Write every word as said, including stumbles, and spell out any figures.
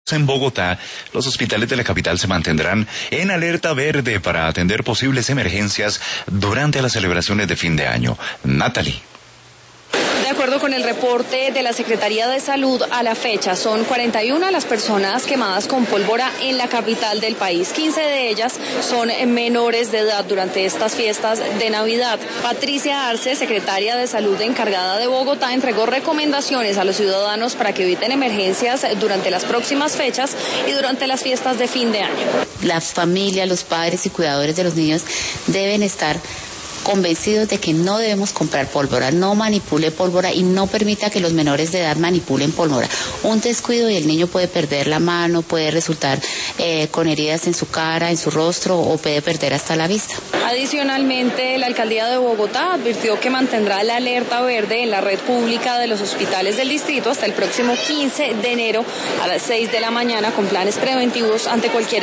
En Bogotá, los hospitales de la capital se mantendrán en alerta verde para atender posibles emergencias durante las celebraciones de fin de año. Natalie. De acuerdo con el reporte de la Secretaría de Salud, a la fecha son cuarenta y una las personas quemadas con pólvora en la capital del país. quince de ellas son menores de edad durante estas fiestas de Navidad. Patricia Arce, secretaria de Salud encargada de Bogotá, entregó recomendaciones a los ciudadanos para que eviten emergencias durante las próximas fechas y durante las fiestas de fin de año. La familia, los padres y cuidadores de los niños deben estar convencidos de que no debemos comprar pólvora, no manipule pólvora y no permita que los menores de edad manipulen pólvora. Un descuido y el niño puede perder la mano, puede resultar eh, con heridas en su cara, en su rostro o puede perder hasta la vista. Adicionalmente, la alcaldía de Bogotá advirtió que mantendrá la alerta verde en la red pública de los hospitales del distrito hasta el próximo quince de enero a las seis de la mañana con planes preventivos ante cualquier